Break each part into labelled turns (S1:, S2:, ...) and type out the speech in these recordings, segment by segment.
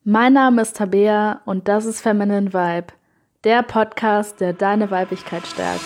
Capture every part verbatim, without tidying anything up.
S1: Mein Name ist Tabea und das ist Feminine Vibe, der Podcast, der deine Weiblichkeit stärkt.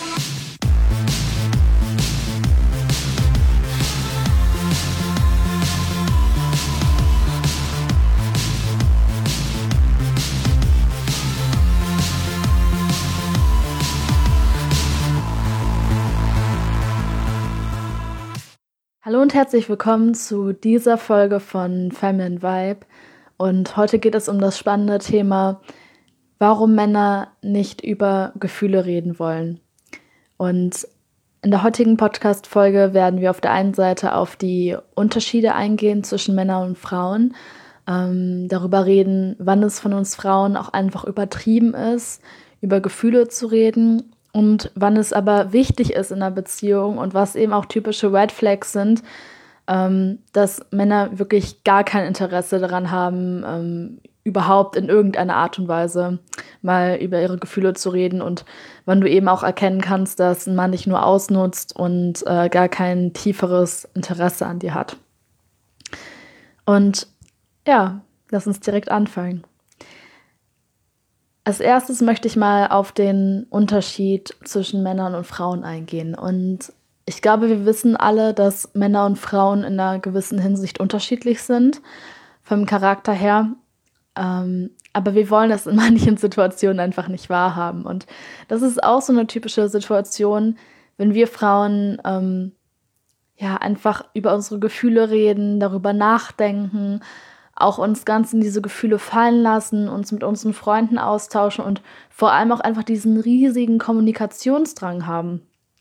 S1: Hallo und herzlich willkommen zu dieser Folge von Feminine Vibe. Und heute geht es um das spannende Thema, warum Männer nicht über Gefühle reden wollen. Und in der heutigen Podcast-Folge werden wir auf der einen Seite auf die Unterschiede eingehen zwischen Männern und Frauen, ähm, darüber reden, wann es von uns Frauen auch einfach übertrieben ist, über Gefühle zu reden und wann es aber wichtig ist in einer Beziehung und was eben auch typische Red Flags sind, ähm, dass Männer wirklich gar kein Interesse daran haben, ähm, überhaupt in irgendeiner Art und Weise mal über ihre Gefühle zu reden und wann du eben auch erkennen kannst, dass ein Mann dich nur ausnutzt und äh, gar kein tieferes Interesse an dir hat. Und ja, lass uns direkt anfangen. Als erstes möchte ich mal auf den Unterschied zwischen Männern und Frauen eingehen. Und ich glaube, wir wissen alle, dass Männer und Frauen in einer gewissen Hinsicht unterschiedlich sind, vom Charakter her. Ähm, aber wir wollen das in manchen Situationen einfach nicht wahrhaben. Und das ist auch so eine typische Situation, wenn wir Frauen ähm, ja einfach über unsere Gefühle reden, darüber nachdenken, auch uns ganz in diese Gefühle fallen lassen, uns mit unseren Freunden austauschen und vor allem auch einfach diesen riesigen Kommunikationsdrang haben.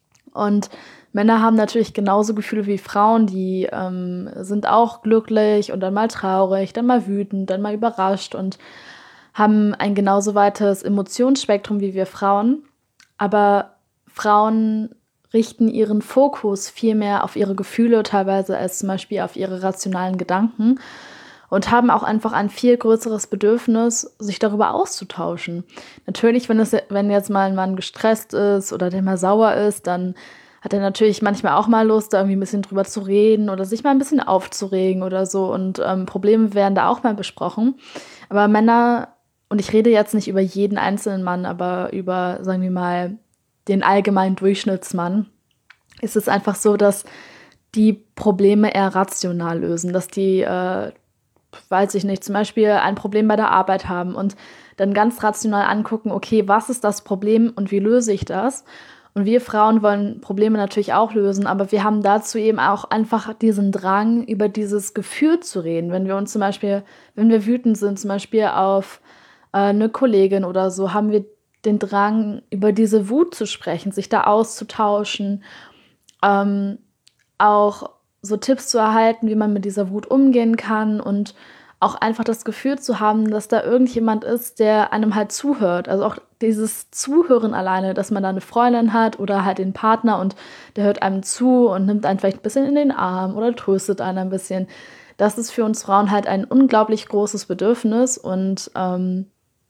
S1: Und Männer haben natürlich genauso Gefühle wie Frauen, die ähm, sind auch glücklich und dann mal traurig, dann mal wütend, dann mal überrascht und haben ein genauso weites Emotionsspektrum wie wir Frauen. Aber Frauen richten ihren Fokus viel mehr auf ihre Gefühle teilweise als zum Beispiel auf ihre rationalen Gedanken und haben auch einfach ein viel größeres Bedürfnis, sich darüber auszutauschen. Natürlich, wenn, es, wenn jetzt mal ein Mann gestresst ist oder der mal sauer ist, dann hat er natürlich manchmal auch mal Lust, da irgendwie ein bisschen drüber zu reden oder sich mal ein bisschen aufzuregen oder so. Und ähm, Probleme werden da auch mal besprochen. Aber Männer, und ich rede jetzt nicht über jeden einzelnen Mann, aber über, sagen wir mal, den allgemeinen Durchschnittsmann, ist es einfach so, dass die Probleme eher rational lösen, dass die äh, weiß ich nicht, zum Beispiel ein Problem bei der Arbeit haben und dann ganz rational angucken, okay, was ist das Problem und wie löse ich das? Und wir Frauen wollen Probleme natürlich auch lösen, aber wir haben dazu eben auch einfach diesen Drang, über dieses Gefühl zu reden. Wenn wir uns zum Beispiel, wenn wir wütend sind, zum Beispiel auf äh, eine Kollegin oder so, haben wir den Drang, über diese Wut zu sprechen, sich da auszutauschen, ähm, auch so Tipps zu erhalten, wie man mit dieser Wut umgehen kann und auch einfach das Gefühl zu haben, dass da irgendjemand ist, der einem halt zuhört. Also auch dieses Zuhören alleine, dass man da eine Freundin hat oder halt den Partner und der hört einem zu und nimmt einen vielleicht ein bisschen in den Arm oder tröstet einen ein bisschen. Das ist für uns Frauen halt ein unglaublich großes Bedürfnis und ähm,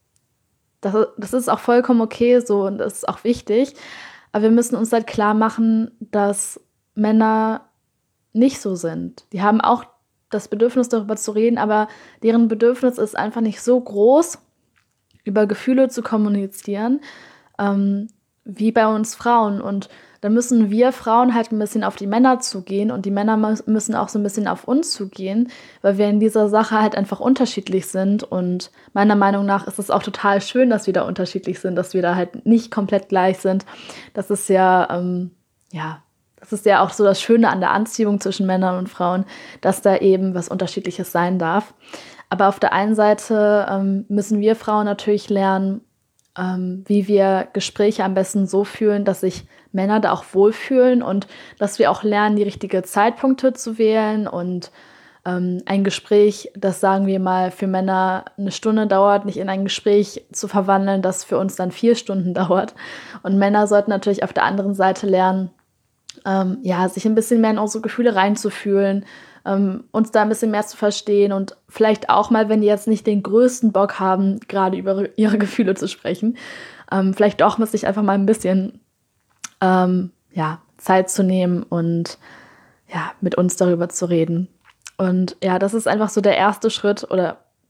S1: das, das ist auch vollkommen okay so und das ist auch wichtig. Aber wir müssen uns halt klar machen, dass Männer nicht so sind. Die haben auch das Bedürfnis, darüber zu reden, aber deren Bedürfnis ist einfach nicht so groß, über Gefühle zu kommunizieren, ähm, wie bei uns Frauen. Und da müssen wir Frauen halt ein bisschen auf die Männer zugehen und die Männer müssen auch so ein bisschen auf uns zugehen, weil wir in dieser Sache halt einfach unterschiedlich sind. Und meiner Meinung nach ist es auch total schön, dass wir da unterschiedlich sind, dass wir da halt nicht komplett gleich sind. Das ist ja, ähm, ja, Das ist ja auch so das Schöne an der Anziehung zwischen Männern und Frauen, dass da eben was Unterschiedliches sein darf. Aber auf der einen Seite ähm, müssen wir Frauen natürlich lernen, ähm, wie wir Gespräche am besten so führen, dass sich Männer da auch wohlfühlen und dass wir auch lernen, die richtigen Zeitpunkte zu wählen und ähm, ein Gespräch, das sagen wir mal für Männer eine Stunde dauert, nicht in ein Gespräch zu verwandeln, das für uns dann vier Stunden dauert. Und Männer sollten natürlich auf der anderen Seite lernen, Ähm, ja, sich ein bisschen mehr in unsere Gefühle reinzufühlen, ähm, uns da ein bisschen mehr zu verstehen und vielleicht auch mal, wenn die jetzt nicht den größten Bock haben, gerade über ihre Gefühle zu sprechen, ähm, vielleicht auch mal sich einfach mal ein bisschen ähm, ja, Zeit zu nehmen und ja, mit uns darüber zu reden. Und ja, das ist einfach so der erste Schritt oder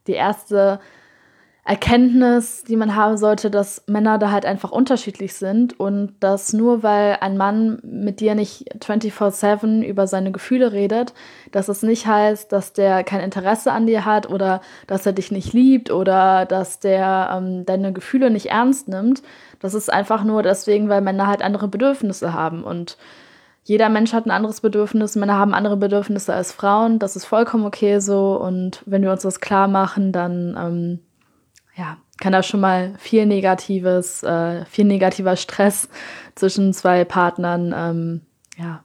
S1: die erste Erkenntnis, die man haben sollte, dass Männer da halt einfach unterschiedlich sind und dass nur weil ein Mann mit dir nicht vierundzwanzig sieben über seine Gefühle redet, dass es nicht heißt, dass der kein Interesse an dir hat oder dass er dich nicht liebt oder dass der ähm, deine Gefühle nicht ernst nimmt. Das ist einfach nur deswegen, weil Männer halt andere Bedürfnisse haben und jeder Mensch hat ein anderes Bedürfnis, Männer haben andere Bedürfnisse als Frauen, das ist vollkommen okay so und wenn wir uns das klar machen, dann ähm, ja, kann da schon mal viel Negatives, äh, viel negativer Stress zwischen zwei Partnern ähm, ja,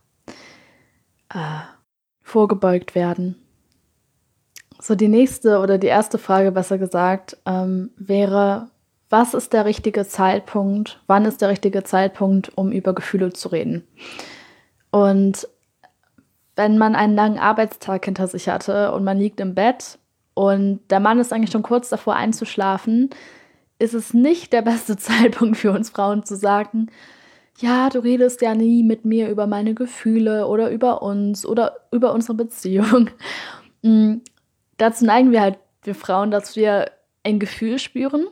S1: äh, vorgebeugt werden. So, die nächste oder die erste Frage, besser gesagt, ähm, wäre, was ist der richtige Zeitpunkt, wann ist der richtige Zeitpunkt, um über Gefühle zu reden? Und wenn man einen langen Arbeitstag hinter sich hatte und man liegt im Bett und der Mann ist eigentlich schon kurz davor einzuschlafen, ist es nicht der beste Zeitpunkt für uns Frauen zu sagen, ja, du redest ja nie mit mir über meine Gefühle oder über uns oder über unsere Beziehung. Mm, Dazu neigen wir halt, wir Frauen, dass wir ein Gefühl spüren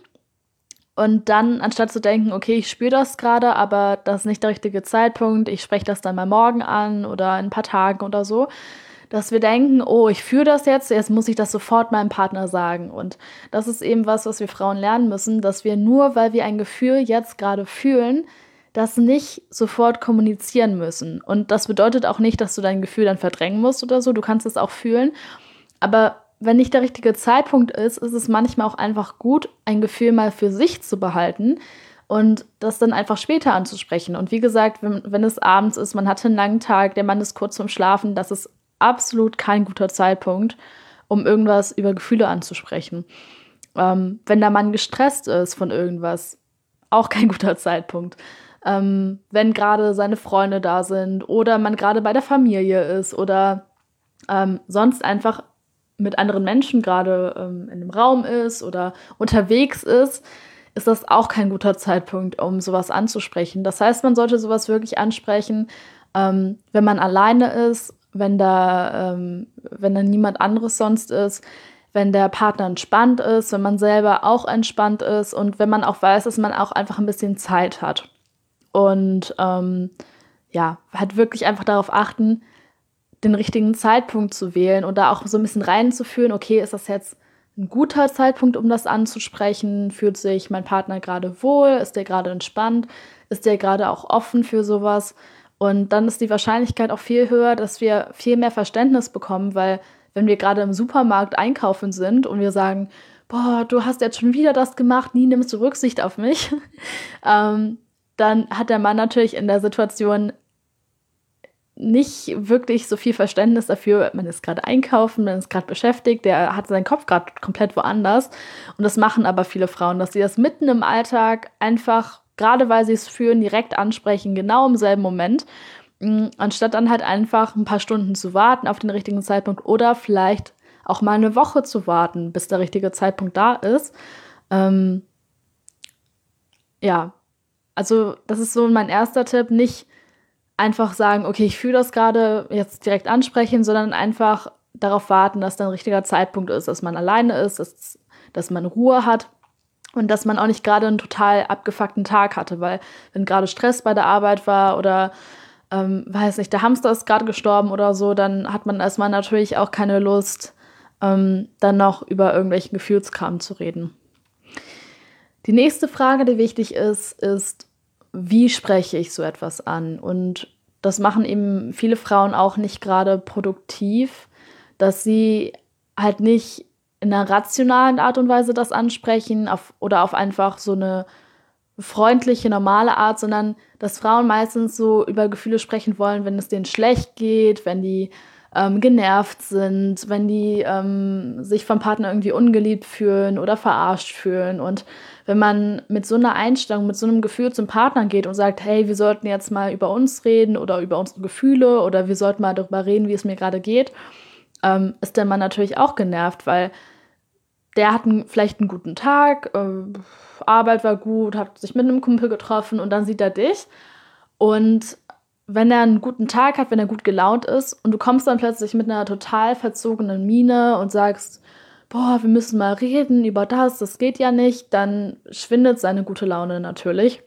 S1: und dann, anstatt zu denken, okay, ich spüre das gerade, aber das ist nicht der richtige Zeitpunkt, ich spreche das dann mal morgen an oder in ein paar Tagen oder so, dass wir denken, oh, ich fühle das jetzt, jetzt muss ich das sofort meinem Partner sagen. Und das ist eben was, was wir Frauen lernen müssen, dass wir nur, weil wir ein Gefühl jetzt gerade fühlen, das nicht sofort kommunizieren müssen. Und das bedeutet auch nicht, dass du dein Gefühl dann verdrängen musst oder so, du kannst es auch fühlen. Aber wenn nicht der richtige Zeitpunkt ist, ist es manchmal auch einfach gut, ein Gefühl mal für sich zu behalten und das dann einfach später anzusprechen. Und wie gesagt, wenn, wenn es abends ist, man hatte einen langen Tag, der Mann ist kurz vorm Schlafen, das ist absolut kein guter Zeitpunkt, um irgendwas über Gefühle anzusprechen. Ähm, wenn der Mann gestresst ist von irgendwas, auch kein guter Zeitpunkt. Ähm, wenn gerade seine Freunde da sind oder man gerade bei der Familie ist oder ähm, sonst einfach mit anderen Menschen gerade ähm, in einem Raum ist oder unterwegs ist, ist das auch kein guter Zeitpunkt, um sowas anzusprechen. Das heißt, man sollte sowas wirklich ansprechen, ähm, wenn man alleine ist, wenn da, ähm, wenn da niemand anderes sonst ist, wenn der Partner entspannt ist, wenn man selber auch entspannt ist und wenn man auch weiß, dass man auch einfach ein bisschen Zeit hat. Und ähm, ja, halt wirklich einfach darauf achten, den richtigen Zeitpunkt zu wählen und da auch so ein bisschen reinzuführen, okay, ist das jetzt ein guter Zeitpunkt, um das anzusprechen? Fühlt sich mein Partner gerade wohl? Ist der gerade entspannt? Ist der gerade auch offen für sowas? Und dann ist die Wahrscheinlichkeit auch viel höher, dass wir viel mehr Verständnis bekommen, weil wenn wir gerade im Supermarkt einkaufen sind und wir sagen, boah, du hast jetzt schon wieder das gemacht, nie nimmst du Rücksicht auf mich, ähm, dann hat der Mann natürlich in der Situation nicht wirklich so viel Verständnis dafür, man ist gerade einkaufen, man ist gerade beschäftigt, der hat seinen Kopf gerade komplett woanders. Und das machen aber viele Frauen, dass sie das mitten im Alltag einfach, gerade weil sie es fühlen, direkt ansprechen, genau im selben Moment, mh, anstatt dann halt einfach ein paar Stunden zu warten auf den richtigen Zeitpunkt oder vielleicht auch mal eine Woche zu warten, bis der richtige Zeitpunkt da ist. Ähm, ja, also das ist so mein erster Tipp, nicht einfach sagen, okay, ich fühle das gerade, jetzt direkt ansprechen, sondern einfach darauf warten, dass dann ein richtiger Zeitpunkt ist, dass man alleine ist, dass, dass man Ruhe hat und dass man auch nicht gerade einen total abgefuckten Tag hatte, weil wenn gerade Stress bei der Arbeit war oder, ähm, weiß nicht, der Hamster ist gerade gestorben oder so, dann hat man als Mann natürlich auch keine Lust, ähm, dann noch über irgendwelchen Gefühlskram zu reden. Die nächste Frage, die wichtig ist, ist, wie spreche ich so etwas an? Und das machen eben viele Frauen auch nicht gerade produktiv, dass sie halt nicht in einer rationalen Art und Weise das ansprechen auf, oder auf einfach so eine freundliche, normale Art, sondern dass Frauen meistens so über Gefühle sprechen wollen, wenn es denen schlecht geht, wenn die ähm, genervt sind, wenn die ähm, sich vom Partner irgendwie ungeliebt fühlen oder verarscht fühlen. Und wenn man mit so einer Einstellung, mit so einem Gefühl zum Partner geht und sagt, hey, wir sollten jetzt mal über uns reden oder über unsere Gefühle oder wir sollten mal darüber reden, wie es mir gerade geht, ähm, ist der Mann natürlich auch genervt, weil der hat einen, vielleicht einen guten Tag, äh, Arbeit war gut, hat sich mit einem Kumpel getroffen und dann sieht er dich. Und wenn er einen guten Tag hat, wenn er gut gelaunt ist und du kommst dann plötzlich mit einer total verzogenen Miene und sagst, boah, wir müssen mal reden über das, das geht ja nicht, dann schwindet seine gute Laune natürlich.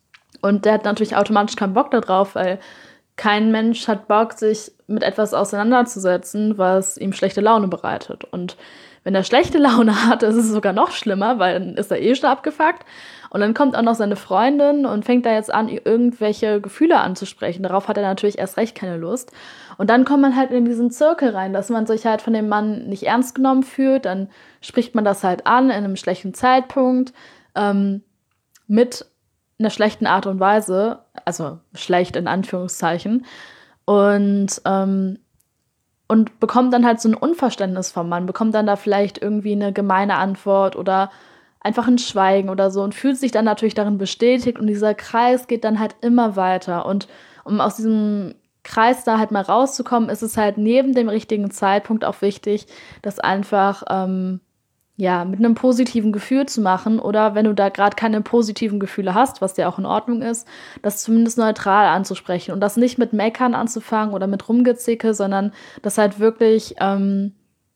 S1: Und der hat natürlich automatisch keinen Bock da drauf, weil kein Mensch hat Bock, sich mit etwas auseinanderzusetzen, was ihm schlechte Laune bereitet. Und wenn er schlechte Laune hat, ist es sogar noch schlimmer, weil dann ist er eh schon abgefuckt. Und dann kommt auch noch seine Freundin und fängt da jetzt an, irgendwelche Gefühle anzusprechen. Darauf hat er natürlich erst recht keine Lust. Und dann kommt man halt in diesen Zirkel rein, dass man sich halt von dem Mann nicht ernst genommen fühlt. Dann spricht man das halt an in einem schlechten Zeitpunkt, ähm, mit einer schlechten Art und Weise, also schlecht in Anführungszeichen. Und ähm, und bekommt dann halt so ein Unverständnis vom Mann, bekommt dann da vielleicht irgendwie eine gemeine Antwort oder einfach ein Schweigen oder so und fühlt sich dann natürlich darin bestätigt und dieser Kreis geht dann halt immer weiter. Und um aus diesem Kreis da halt mal rauszukommen, ist es halt neben dem richtigen Zeitpunkt auch wichtig, das einfach ähm, ja, mit einem positiven Gefühl zu machen oder wenn du da gerade keine positiven Gefühle hast, was ja auch in Ordnung ist, das zumindest neutral anzusprechen und das nicht mit Meckern anzufangen oder mit Rumgezicke, sondern das halt wirklich ähm,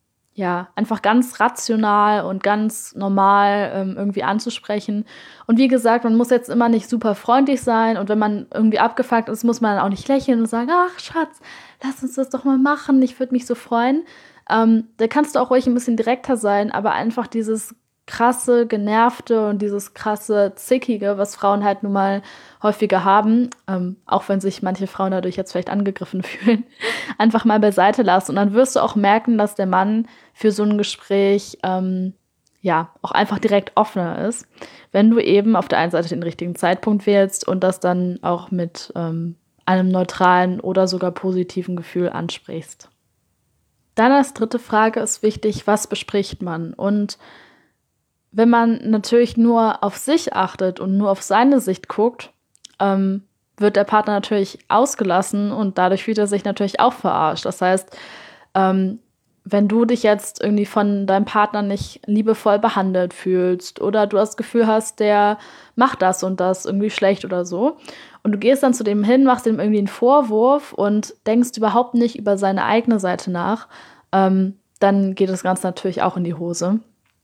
S1: ja, einfach ganz rational und ganz normal ähm, irgendwie anzusprechen. Und wie gesagt, man muss jetzt immer nicht super freundlich sein und wenn man irgendwie abgefuckt ist, muss man auch nicht lächeln und sagen, ach Schatz, lass uns das doch mal machen, ich würde mich so freuen. Ähm, da kannst du auch ruhig ein bisschen direkter sein, aber einfach dieses krasse, genervte und dieses krasse, zickige, was Frauen halt nun mal häufiger haben, ähm, auch wenn sich manche Frauen dadurch jetzt vielleicht angegriffen fühlen, einfach mal beiseite lassen. Und dann wirst du auch merken, dass der Mann für so ein Gespräch ähm, ja auch einfach direkt offener ist, wenn du eben auf der einen Seite den richtigen Zeitpunkt wählst und das dann auch mit ähm, einem neutralen oder sogar positiven Gefühl ansprichst. Dann als dritte Frage ist wichtig, was bespricht man? Und wenn man natürlich nur auf sich achtet und nur auf seine Sicht guckt, ähm, wird der Partner natürlich ausgelassen und dadurch fühlt er sich natürlich auch verarscht. Das heißt, ähm, wenn du dich jetzt irgendwie von deinem Partner nicht liebevoll behandelt fühlst oder du das Gefühl hast, der macht das und das irgendwie schlecht oder so und du gehst dann zu dem hin, machst ihm irgendwie einen Vorwurf und denkst überhaupt nicht über seine eigene Seite nach, ähm, dann geht das Ganze natürlich auch in die Hose.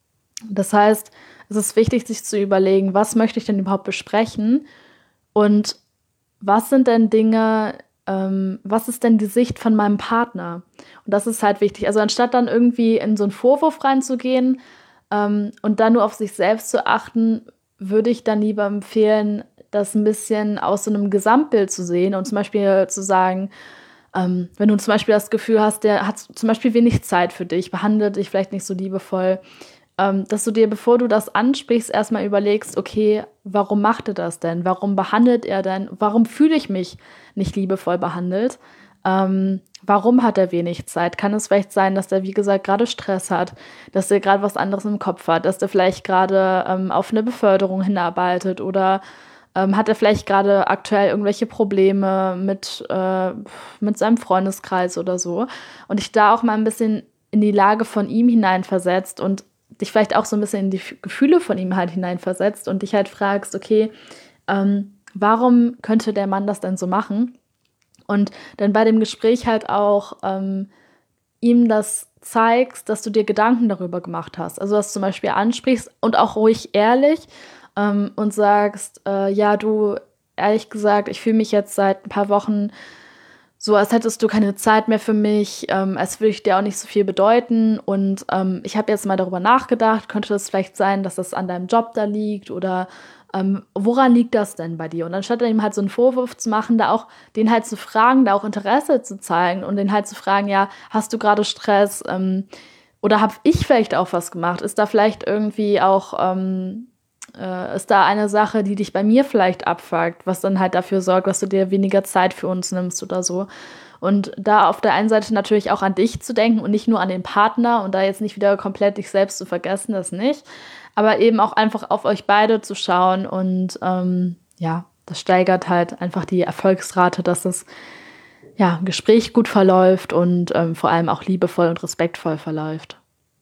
S1: Das heißt, es ist wichtig, sich zu überlegen, was möchte ich denn überhaupt besprechen und was sind denn Dinge, ähm, was ist denn die Sicht von meinem Partner? Und das ist halt wichtig. Also anstatt dann irgendwie in so einen Vorwurf reinzugehen ähm, und dann nur auf sich selbst zu achten, würde ich dann lieber empfehlen, das ein bisschen aus so einem Gesamtbild zu sehen und zum Beispiel zu sagen, ähm, wenn du zum Beispiel das Gefühl hast, der hat zum Beispiel wenig Zeit für dich, behandelt dich vielleicht nicht so liebevoll, ähm, dass du dir, bevor du das ansprichst, erstmal überlegst, okay, warum macht er das denn? Warum behandelt er denn? Warum fühle ich mich nicht liebevoll behandelt? Ähm, warum hat er wenig Zeit? Kann es vielleicht sein, dass er, wie gesagt, gerade Stress hat, dass er gerade was anderes im Kopf hat, dass er vielleicht gerade ähm, auf eine Beförderung hinarbeitet oder ähm, hat er vielleicht gerade aktuell irgendwelche Probleme mit, äh, mit seinem Freundeskreis oder so? Und dich da auch mal ein bisschen in die Lage von ihm hineinversetzt und dich vielleicht auch so ein bisschen in die Gefühle von ihm halt hineinversetzt und dich halt fragst, okay, ähm, warum könnte der Mann das denn so machen? Und dann bei dem Gespräch halt auch ähm, ihm das zeigst, dass du dir Gedanken darüber gemacht hast. Also dass du zum Beispiel ansprichst und auch ruhig ehrlich ähm, und sagst, äh, ja, du, ehrlich gesagt, ich fühle mich jetzt seit ein paar Wochen so, als hättest du keine Zeit mehr für mich, ähm, als würde ich dir auch nicht so viel bedeuten. Und ähm, ich habe jetzt mal darüber nachgedacht, könnte es vielleicht sein, dass das an deinem Job da liegt oder ähm, woran liegt das denn bei dir? Und anstatt ihm halt so einen Vorwurf zu machen, da auch den halt zu fragen, da auch Interesse zu zeigen und den halt zu fragen, ja, hast du gerade Stress? Ähm, oder habe ich vielleicht auch was gemacht? Ist da vielleicht irgendwie auch ähm, äh, ist da eine Sache, die dich bei mir vielleicht abfuckt, was dann halt dafür sorgt, dass du dir weniger Zeit für uns nimmst oder so. Und da auf der einen Seite natürlich auch an dich zu denken und nicht nur an den Partner und da jetzt nicht wieder komplett dich selbst zu vergessen, das nicht. Aber eben auch einfach auf euch beide zu schauen und ähm, ja, das steigert halt einfach die Erfolgsrate, dass das ja, Gespräch gut verläuft und ähm, vor allem auch liebevoll und respektvoll verläuft.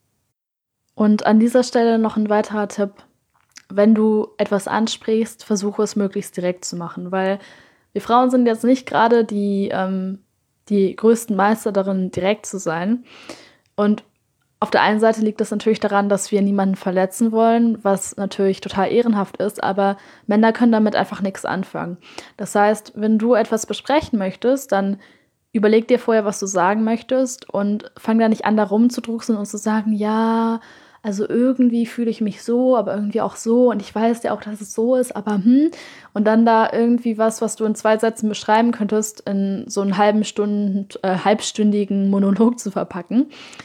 S1: Und an dieser Stelle noch ein weiterer Tipp. Wenn du etwas ansprichst, versuche es möglichst direkt zu machen, weil wir Frauen sind jetzt nicht gerade die, ähm, die größten Meister darin, direkt zu sein. Und Auf der einen Seite liegt das natürlich daran, dass wir niemanden verletzen wollen, was natürlich total ehrenhaft ist, aber Männer können damit einfach nichts anfangen. Das heißt, wenn du etwas besprechen möchtest, dann überleg dir vorher, was du sagen möchtest und fang da nicht an, da rumzudrucksen und zu sagen, ja, also irgendwie fühle ich mich so, aber irgendwie auch so und ich weiß ja auch, dass es so ist, aber hm. Und dann da irgendwie was, was du in zwei Sätzen beschreiben könntest, in so einen halben Stund, äh, halbstündigen Monolog zu verpacken.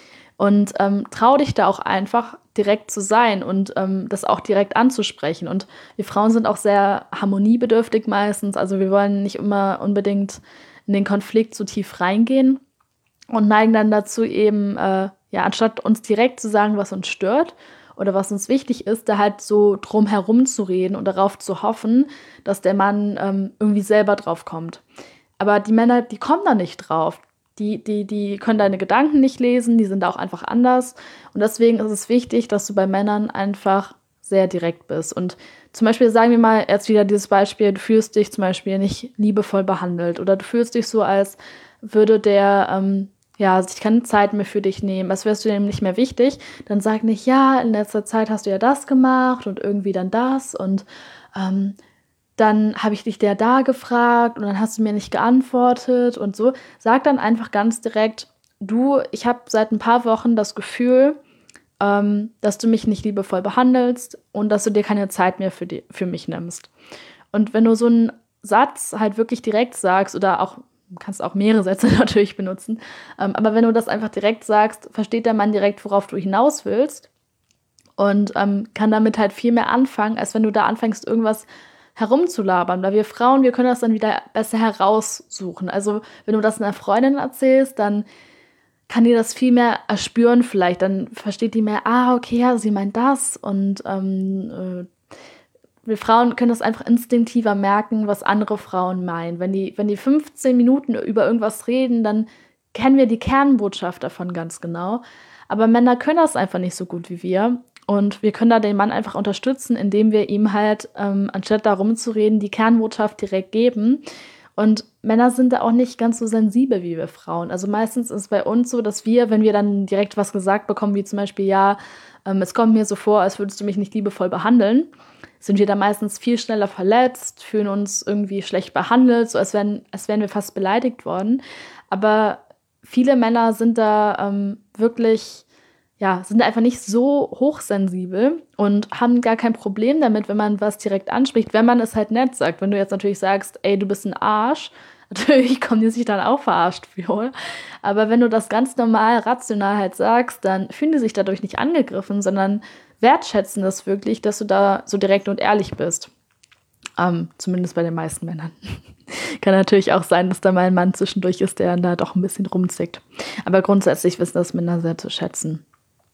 S1: Und ähm, trau dich da auch einfach direkt zu sein und ähm, das auch direkt anzusprechen. Und wir Frauen sind auch sehr harmoniebedürftig meistens. Also wir wollen nicht immer unbedingt in den Konflikt so tief reingehen und neigen dann dazu eben, äh, ja, anstatt uns direkt zu sagen, was uns stört oder was uns wichtig ist, da halt so drum herum zu reden und darauf zu hoffen, dass der Mann ähm, irgendwie selber drauf kommt. Aber die Männer, die kommen da nicht drauf. Die, die, die können deine Gedanken nicht lesen, die sind da auch einfach anders. Und deswegen ist es wichtig, dass du bei Männern einfach sehr direkt bist. Und zum Beispiel, sagen wir mal jetzt wieder dieses Beispiel, du fühlst dich zum Beispiel nicht liebevoll behandelt oder du fühlst dich so, als würde der ähm, ja, sich keine Zeit mehr für dich nehmen, als wärst du dem nicht mehr wichtig. Dann sag nicht, ja, in letzter Zeit hast du ja das gemacht und irgendwie dann das und ähm, dann habe ich dich der da gefragt und dann hast du mir nicht geantwortet und so. Sag dann einfach ganz direkt, du, ich habe seit ein paar Wochen das Gefühl, ähm, dass du mich nicht liebevoll behandelst und dass du dir keine Zeit mehr für, die, für mich nimmst. Und wenn du so einen Satz halt wirklich direkt sagst oder auch, du kannst auch mehrere Sätze natürlich benutzen, ähm, aber wenn du das einfach direkt sagst, versteht der Mann direkt, worauf du hinaus willst und ähm, kann damit halt viel mehr anfangen, als wenn du da anfängst, irgendwas herumzulabern, weil wir Frauen, wir können das dann wieder besser heraussuchen. Also wenn du das einer Freundin erzählst, dann kann die das viel mehr erspüren vielleicht, dann versteht die mehr, ah, okay, ja, sie meint das und ähm, äh, wir Frauen können das einfach instinktiver merken, was andere Frauen meinen. Wenn die, wenn die fünfzehn Minuten über irgendwas reden, dann kennen wir die Kernbotschaft davon ganz genau. Aber Männer können das einfach nicht so gut wie wir. Und wir können da den Mann einfach unterstützen, indem wir ihm halt, ähm, anstatt da rumzureden, die Kernbotschaft direkt geben. Und Männer sind da auch nicht ganz so sensibel wie wir Frauen. Also meistens ist es bei uns so, dass wir, wenn wir dann direkt was gesagt bekommen, wie zum Beispiel, ja, ähm, es kommt mir so vor, als würdest du mich nicht liebevoll behandeln, sind wir da meistens viel schneller verletzt, fühlen uns irgendwie schlecht behandelt, so als wären, als wären wir fast beleidigt worden. Aber viele Männer sind da ähm, wirklich, ja, sind einfach nicht so hochsensibel und haben gar kein Problem damit, wenn man was direkt anspricht, wenn man es halt nett sagt. Wenn du jetzt natürlich sagst, ey, du bist ein Arsch, natürlich kommen die sich dann auch verarscht vor. Aber wenn du das ganz normal, rational halt sagst, dann fühlen die sich dadurch nicht angegriffen, sondern wertschätzen das wirklich, dass du da so direkt und ehrlich bist. Ähm, zumindest bei den meisten Männern. Kann natürlich auch sein, dass da mal ein Mann zwischendurch ist, der da doch ein bisschen rumzickt. Aber grundsätzlich wissen das Männer sehr zu schätzen.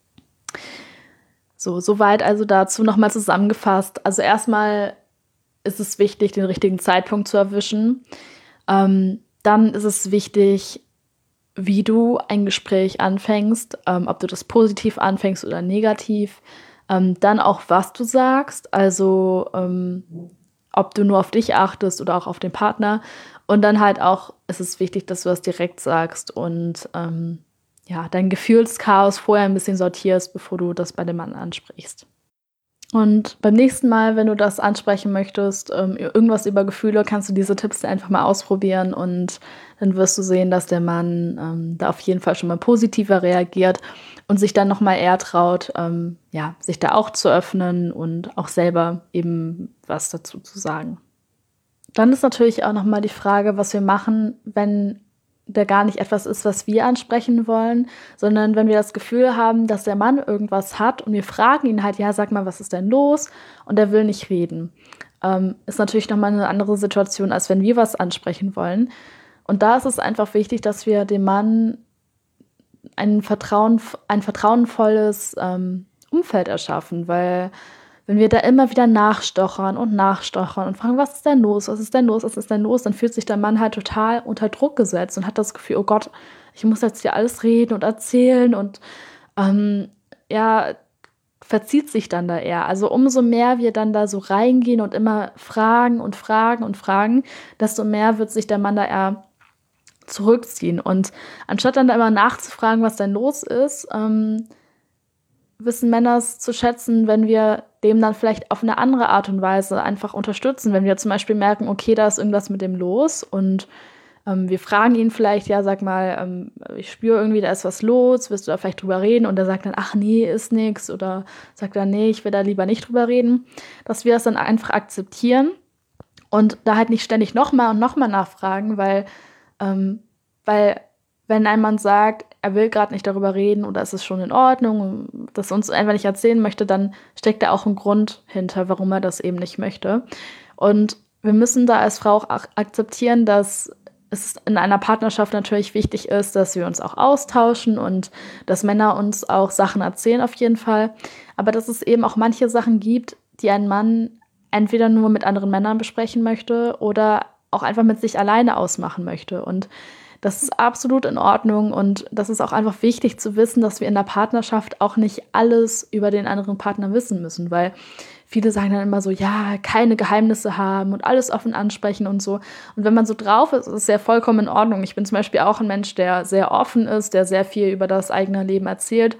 S1: So, soweit also dazu nochmal zusammengefasst. Also erstmal ist es wichtig, den richtigen Zeitpunkt zu erwischen. Ähm, dann ist es wichtig, wie du ein Gespräch anfängst, ähm, ob du das positiv anfängst oder negativ. Ähm, dann auch, was du sagst, also ähm, ob du nur auf dich achtest oder auch auf den Partner. Und dann halt auch, ist es wichtig, dass du das direkt sagst und ähm, ja, dein Gefühlschaos vorher ein bisschen sortierst, bevor du das bei dem Mann ansprichst. Und beim nächsten Mal, wenn du das ansprechen möchtest, ähm, irgendwas über Gefühle, kannst du diese Tipps einfach mal ausprobieren und dann wirst du sehen, dass der Mann ähm, da auf jeden Fall schon mal positiver reagiert und sich dann noch mal eher traut, ähm, ja, sich da auch zu öffnen und auch selber eben was dazu zu sagen. Dann ist natürlich auch noch mal die Frage, was wir machen, wenn der gar nicht etwas ist, was wir ansprechen wollen, sondern wenn wir das Gefühl haben, dass der Mann irgendwas hat und wir fragen ihn halt, ja, sag mal, was ist denn los? Und er will nicht reden. Ähm, ist natürlich nochmal eine andere Situation, als wenn wir was ansprechen wollen. Und da ist es einfach wichtig, dass wir dem Mann ein, Vertrauen, ein vertrauenvolles ähm, Umfeld erschaffen, weil wenn wir da immer wieder nachstochern und nachstochern und fragen, was ist denn los, was ist denn los, was ist denn los, dann fühlt sich der Mann halt total unter Druck gesetzt und hat das Gefühl, oh Gott, ich muss jetzt hier alles reden und erzählen und ähm, ja, verzieht sich dann da eher. Also umso mehr wir dann da so reingehen und immer fragen und fragen und fragen, desto mehr wird sich der Mann da eher zurückziehen. Und anstatt dann da immer nachzufragen, was denn los ist, ähm, wissen Männer es zu schätzen, wenn wir dem dann vielleicht auf eine andere Art und Weise einfach unterstützen. Wenn wir zum Beispiel merken, okay, da ist irgendwas mit dem los und ähm, wir fragen ihn vielleicht, ja, sag mal, ähm, ich spüre irgendwie, da ist was los, willst du da vielleicht drüber reden? Und er sagt dann, ach nee, ist nix. Oder sagt dann, nee, ich will da lieber nicht drüber reden. Dass wir das dann einfach akzeptieren und da halt nicht ständig nochmal und nochmal nachfragen, weil, ähm, weil wenn ein Mann sagt, er will gerade nicht darüber reden oder ist es schon in Ordnung, das uns einfach nicht erzählen möchte, dann steckt da auch ein Grund hinter, warum er das eben nicht möchte. Und wir müssen da als Frau auch ak- akzeptieren, dass es in einer Partnerschaft natürlich wichtig ist, dass wir uns auch austauschen und dass Männer uns auch Sachen erzählen auf jeden Fall. Aber dass es eben auch manche Sachen gibt, die ein Mann entweder nur mit anderen Männern besprechen möchte oder auch einfach mit sich alleine ausmachen möchte. Und das ist absolut in Ordnung und das ist auch einfach wichtig zu wissen, dass wir in der Partnerschaft auch nicht alles über den anderen Partner wissen müssen, weil viele sagen dann immer so, ja, keine Geheimnisse haben und alles offen ansprechen und so. Und wenn man so drauf ist, ist es ja vollkommen in Ordnung. Ich bin zum Beispiel auch ein Mensch, der sehr offen ist, der sehr viel über das eigene Leben erzählt.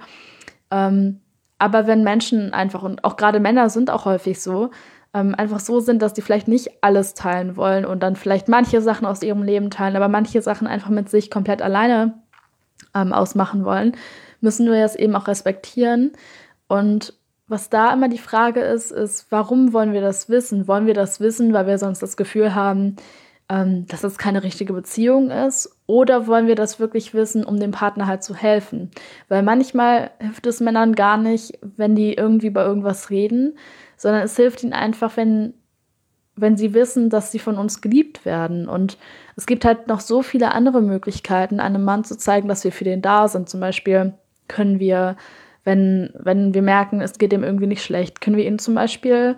S1: Ähm, aber wenn Menschen einfach, und auch gerade Männer sind auch häufig so, ähm, einfach so sind, dass die vielleicht nicht alles teilen wollen und dann vielleicht manche Sachen aus ihrem Leben teilen, aber manche Sachen einfach mit sich komplett alleine ähm, ausmachen wollen, müssen wir das eben auch respektieren. Und was da immer die Frage ist, ist, warum wollen wir das wissen? Wollen wir das wissen, weil wir sonst das Gefühl haben, ähm, dass es keine richtige Beziehung ist? Oder wollen wir das wirklich wissen, um dem Partner halt zu helfen? Weil manchmal hilft es Männern gar nicht, wenn die irgendwie über irgendwas reden, sondern es hilft ihnen einfach, wenn, wenn sie wissen, dass sie von uns geliebt werden. Und es gibt halt noch so viele andere Möglichkeiten, einem Mann zu zeigen, dass wir für den da sind. Zum Beispiel können wir, wenn, wenn wir merken, es geht ihm irgendwie nicht schlecht, können wir ihn zum Beispiel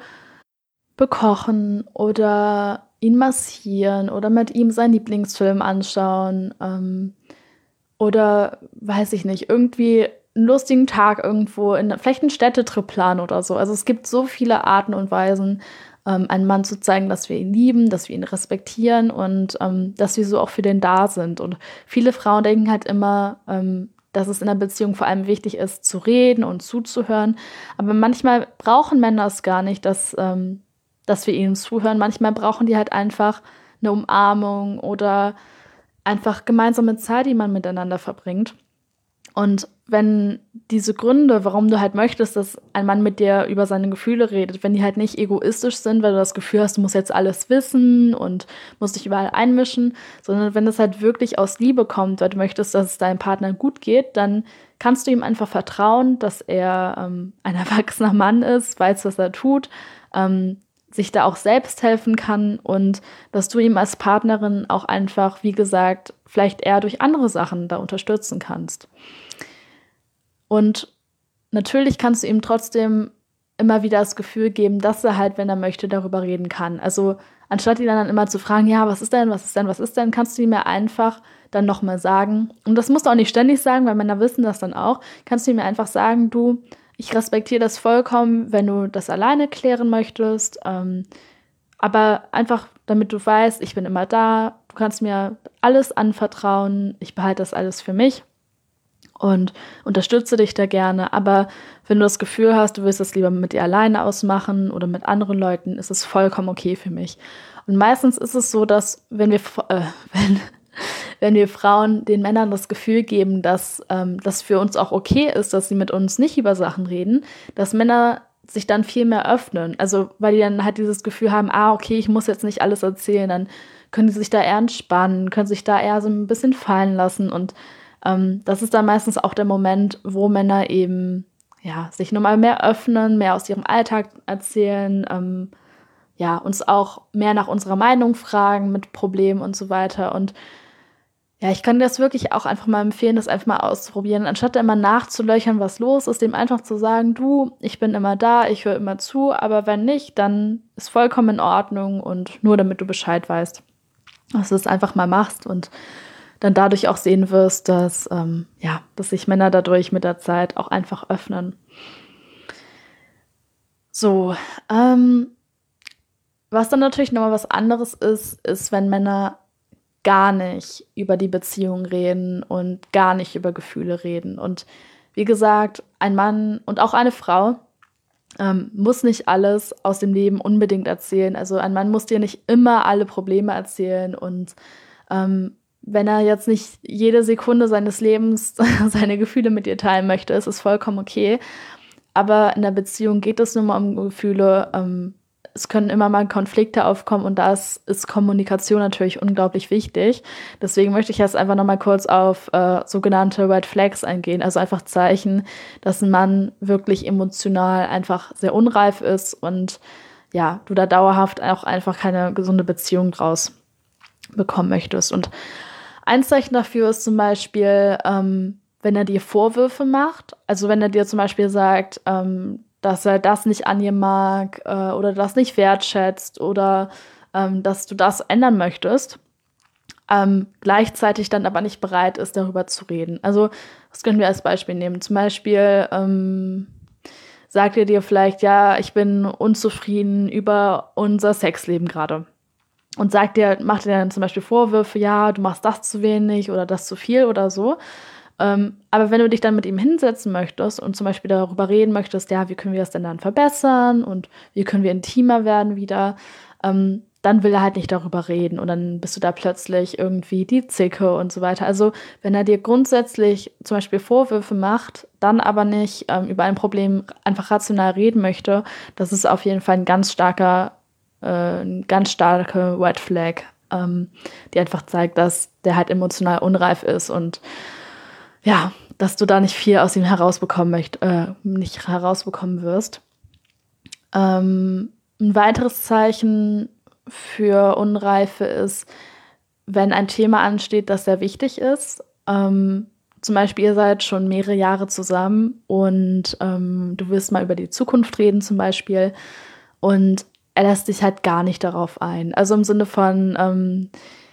S1: bekochen oder ihn massieren oder mit ihm seinen Lieblingsfilm anschauen, ähm, oder weiß ich nicht, irgendwie einen lustigen Tag irgendwo in vielleicht einen Städtetrip planen oder so. Also, es gibt so viele Arten und Weisen, ähm, einem Mann zu zeigen, dass wir ihn lieben, dass wir ihn respektieren und, ähm, dass wir so auch für den da sind. Und viele Frauen denken halt immer, ähm, dass es in der Beziehung vor allem wichtig ist, zu reden und zuzuhören. Aber manchmal brauchen Männer es gar nicht, dass, ähm dass wir ihnen zuhören. Manchmal brauchen die halt einfach eine Umarmung oder einfach gemeinsame Zeit, die man miteinander verbringt. Und wenn diese Gründe, warum du halt möchtest, dass ein Mann mit dir über seine Gefühle redet, wenn die halt nicht egoistisch sind, weil du das Gefühl hast, du musst jetzt alles wissen und musst dich überall einmischen, sondern wenn das halt wirklich aus Liebe kommt, weil du möchtest, dass es deinem Partner gut geht, dann kannst du ihm einfach vertrauen, dass er ähm, ein erwachsener Mann ist, weiß, was er tut, ähm, sich da auch selbst helfen kann und dass du ihm als Partnerin auch einfach, wie gesagt, vielleicht eher durch andere Sachen da unterstützen kannst. Und natürlich kannst du ihm trotzdem immer wieder das Gefühl geben, dass er halt, wenn er möchte, darüber reden kann. Also anstatt ihn dann immer zu fragen, ja, was ist denn, was ist denn, was ist denn, kannst du ihm ja einfach dann nochmal sagen. Und das musst du auch nicht ständig sagen, weil Männer wissen das dann auch. Kannst du ihm ja einfach sagen, du, ich respektiere das vollkommen, wenn du das alleine klären möchtest. Ähm, aber einfach, damit du weißt, ich bin immer da, du kannst mir alles anvertrauen, ich behalte das alles für mich und unterstütze dich da gerne. Aber wenn du das Gefühl hast, du willst das lieber mit dir alleine ausmachen oder mit anderen Leuten, ist es vollkommen okay für mich. Und meistens ist es so, dass wenn wir, äh, wenn, wenn wir Frauen den Männern das Gefühl geben, dass ähm, das für uns auch okay ist, dass sie mit uns nicht über Sachen reden, dass Männer sich dann viel mehr öffnen. Also weil die dann halt dieses Gefühl haben, ah, okay, ich muss jetzt nicht alles erzählen, dann können sie sich da eher entspannen, können sich da eher so ein bisschen fallen lassen. Und ähm, das ist dann meistens auch der Moment, wo Männer eben ja, sich nochmal mehr öffnen, mehr aus ihrem Alltag erzählen, ähm, ja, uns auch mehr nach unserer Meinung fragen mit Problemen und so weiter. Und ja, ich kann dir das wirklich auch einfach mal empfehlen, das einfach mal auszuprobieren. Anstatt immer nachzulöchern, was los ist, dem einfach zu sagen, du, ich bin immer da, ich höre immer zu, aber wenn nicht, dann ist vollkommen in Ordnung und nur damit du Bescheid weißt, dass du es einfach mal machst und dann dadurch auch sehen wirst, dass, ähm, ja, dass sich Männer dadurch mit der Zeit auch einfach öffnen. So, ähm, was dann natürlich nochmal was anderes ist, ist, wenn Männer gar nicht über die Beziehung reden und gar nicht über Gefühle reden. Und wie gesagt, ein Mann und auch eine Frau ähm, muss nicht alles aus dem Leben unbedingt erzählen. Also ein Mann muss dir nicht immer alle Probleme erzählen und ähm, wenn er jetzt nicht jede Sekunde seines Lebens seine Gefühle mit dir teilen möchte, ist es vollkommen okay. Aber in der Beziehung geht es nur mal um Gefühle. Ähm, es können immer mal Konflikte aufkommen und da ist, ist Kommunikation natürlich unglaublich wichtig. Deswegen möchte ich jetzt einfach nochmal kurz auf äh, sogenannte Red Flags eingehen. Also einfach Zeichen, dass ein Mann wirklich emotional einfach sehr unreif ist und ja, du da dauerhaft auch einfach keine gesunde Beziehung draus bekommen möchtest. Und ein Zeichen dafür ist zum Beispiel, ähm, wenn er dir Vorwürfe macht. Also wenn er dir zum Beispiel sagt, ähm, dass er das nicht an dir mag äh, oder das nicht wertschätzt oder ähm, dass du das ändern möchtest, ähm, gleichzeitig dann aber nicht bereit ist, darüber zu reden. Also das können wir als Beispiel nehmen. Zum Beispiel ähm, sagt er dir vielleicht, ja, ich bin unzufrieden über unser Sexleben gerade. Und sagt dir, macht dir dann zum Beispiel Vorwürfe, ja, du machst das zu wenig oder das zu viel oder so. Ähm, aber wenn du dich dann mit ihm hinsetzen möchtest und zum Beispiel darüber reden möchtest, ja, wie können wir das denn dann verbessern und wie können wir intimer werden wieder, ähm, dann will er halt nicht darüber reden und dann bist du da plötzlich irgendwie die Zicke und so weiter. Also wenn er dir grundsätzlich zum Beispiel Vorwürfe macht, dann aber nicht ähm, über ein Problem einfach rational reden möchte, das ist auf jeden Fall ein ganz starker eine ganz starke Red Flag, ähm, die einfach zeigt, dass der halt emotional unreif ist und ja, dass du da nicht viel aus ihm herausbekommen möcht, äh, nicht herausbekommen wirst. Ähm, ein weiteres Zeichen für Unreife ist, wenn ein Thema ansteht, das sehr wichtig ist. Ähm, zum Beispiel, ihr seid schon mehrere Jahre zusammen und ähm, du willst mal über die Zukunft reden zum Beispiel und er lässt sich halt gar nicht darauf ein. Also im Sinne von, ähm,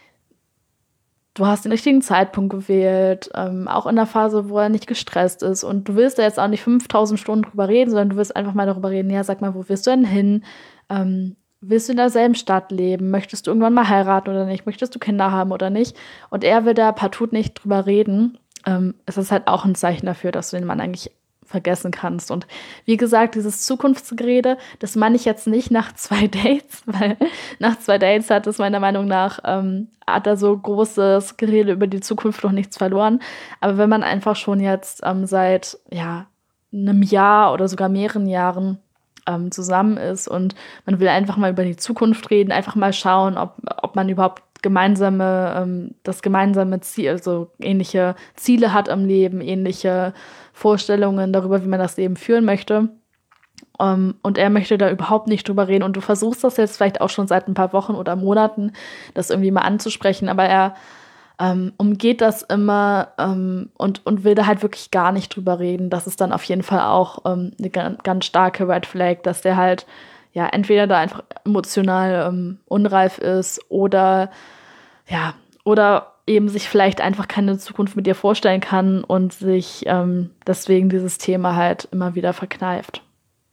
S1: du hast den richtigen Zeitpunkt gewählt, ähm, auch in der Phase, wo er nicht gestresst ist. Und du willst da jetzt auch nicht fünftausend Stunden drüber reden, sondern du willst einfach mal darüber reden, ja, sag mal, wo willst du denn hin? Ähm, willst du in derselben Stadt leben? Möchtest du irgendwann mal heiraten oder nicht? Möchtest du Kinder haben oder nicht? Und er will da partout nicht drüber reden. Ähm, es ist halt auch ein Zeichen dafür, dass du den Mann eigentlich vergessen kannst. Und wie gesagt, dieses Zukunftsgerede, das meine ich jetzt nicht nach zwei Dates, weil nach zwei Dates hat es meiner Meinung nach, ähm, hat da so großes Gerede über die Zukunft noch nichts verloren. Aber wenn man einfach schon jetzt ähm, seit ja, einem Jahr oder sogar mehreren Jahren ähm, zusammen ist und man will einfach mal über die Zukunft reden, einfach mal schauen, ob, ob man überhaupt gemeinsame, ähm, das gemeinsame Ziel, also ähnliche Ziele hat im Leben, ähnliche Vorstellungen darüber, wie man das Leben führen möchte. Um, und er möchte da überhaupt nicht drüber reden. Und du versuchst das jetzt vielleicht auch schon seit ein paar Wochen oder Monaten, das irgendwie mal anzusprechen, aber er ähm, umgeht das immer ähm, und, und will da halt wirklich gar nicht drüber reden. Das ist dann auf jeden Fall auch ähm, eine ganz, ganz starke Red Flag, dass der halt ja entweder da einfach emotional ähm, unreif ist oder ja, oder eben sich vielleicht einfach keine Zukunft mit dir vorstellen kann und sich ähm, deswegen dieses Thema halt immer wieder verkneift.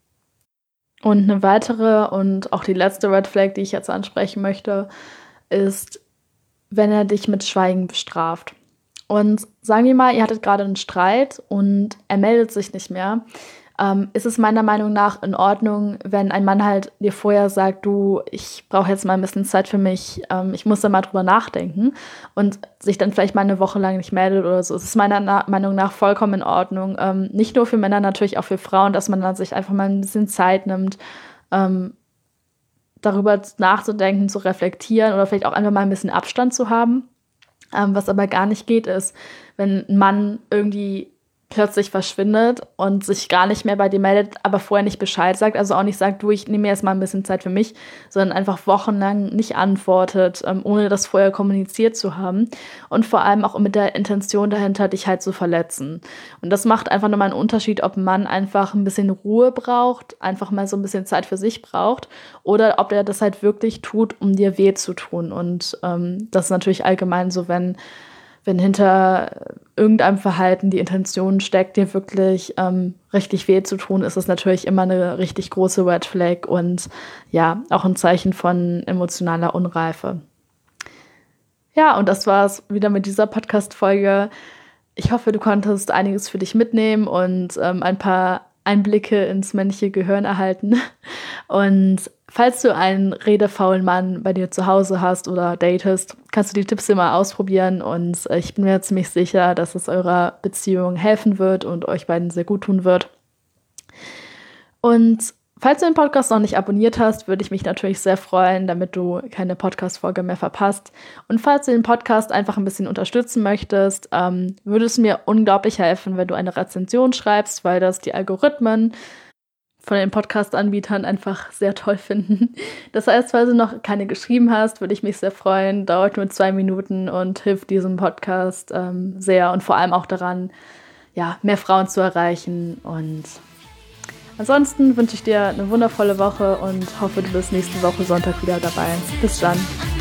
S1: Und eine weitere und auch die letzte Red Flag, die ich jetzt ansprechen möchte, ist, wenn er dich mit Schweigen bestraft. Und sagen wir mal, ihr hattet gerade einen Streit und er meldet sich nicht mehr. Ähm, ist es meiner Meinung nach in Ordnung, wenn ein Mann halt dir vorher sagt, du, ich brauche jetzt mal ein bisschen Zeit für mich, ähm, ich muss da mal drüber nachdenken und sich dann vielleicht mal eine Woche lang nicht meldet oder so. Es ist meiner Na- Meinung nach vollkommen in Ordnung. Ähm, nicht nur für Männer, natürlich auch für Frauen, dass man dann sich einfach mal ein bisschen Zeit nimmt, ähm, darüber nachzudenken, zu reflektieren oder vielleicht auch einfach mal ein bisschen Abstand zu haben. Ähm, was aber gar nicht geht, ist, wenn ein Mann irgendwie plötzlich verschwindet und sich gar nicht mehr bei dir meldet, aber vorher nicht Bescheid sagt, also auch nicht sagt, du, ich nehme mir jetzt mal ein bisschen Zeit für mich, sondern einfach wochenlang nicht antwortet, ähm, ohne das vorher kommuniziert zu haben und vor allem auch mit der Intention dahinter, dich halt zu verletzen. Und das macht einfach nochmal einen Unterschied, ob ein Mann einfach ein bisschen Ruhe braucht, einfach mal so ein bisschen Zeit für sich braucht oder ob er das halt wirklich tut, um dir weh zu tun. Und ähm, das ist natürlich allgemein so, wenn wenn hinter irgendeinem Verhalten die Intention steckt, dir wirklich ähm, richtig weh zu tun, ist es natürlich immer eine richtig große Red Flag und ja, auch ein Zeichen von emotionaler Unreife. Ja, und das war's wieder mit dieser Podcast-Folge. Ich hoffe, du konntest einiges für dich mitnehmen und ähm, ein paar Einblicke ins männliche Gehirn erhalten. Und falls du einen redefaulen Mann bei dir zu Hause hast oder datest, kannst du die Tipps immer ausprobieren. Und äh, ich bin mir ziemlich sicher, dass es eurer Beziehung helfen wird und euch beiden sehr gut tun wird. Und falls du den Podcast noch nicht abonniert hast, würde ich mich natürlich sehr freuen, damit du keine Podcast-Folge mehr verpasst. Und falls du den Podcast einfach ein bisschen unterstützen möchtest, ähm, würde es mir unglaublich helfen, wenn du eine Rezension schreibst, weil das die Algorithmen von den Podcast-Anbietern einfach sehr toll finden. Das heißt, falls du noch keine geschrieben hast, würde ich mich sehr freuen. Dauert nur zwei Minuten und hilft diesem Podcast ähm, sehr und vor allem auch daran, ja, mehr Frauen zu erreichen. Und ansonsten wünsche ich dir eine wundervolle Woche und hoffe, du bist nächste Woche Sonntag wieder dabei. Bis dann.